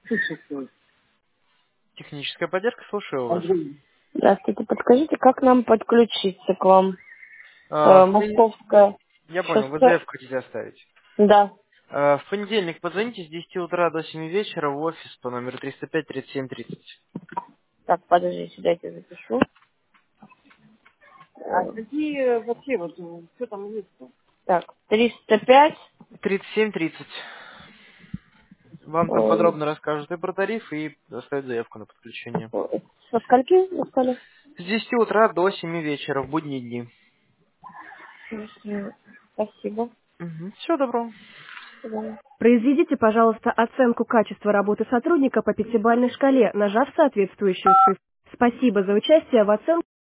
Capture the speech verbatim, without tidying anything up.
Слушайте, Техническая поддержка, слушаю вас. Андрей. Здравствуйте, подскажите, как нам подключиться к вам? А, Э, в пон- Московское Я понял, вы шоссе. заявку хотите оставить. Да. А, В понедельник позвоните с десяти утра до семи вечера в офис по номеру триста пять тридцать семь тридцать. Так, подождите, дайте запишу. А какие вообще вот, э, что там есть? Так, триста пять. тридцать семь тридцать. Вам там э, подробно расскажут и про тариф, и оставят заявку на подключение. э, Со скольки вы сказали? С десяти утра до семи вечера в будние дни. Мгм. Спасибо. Все, добро. До свидания. Произведите, пожалуйста, оценку качества работы сотрудника по пятибалльной шкале, нажав соответствующую цифру. Спасибо за участие в оценке.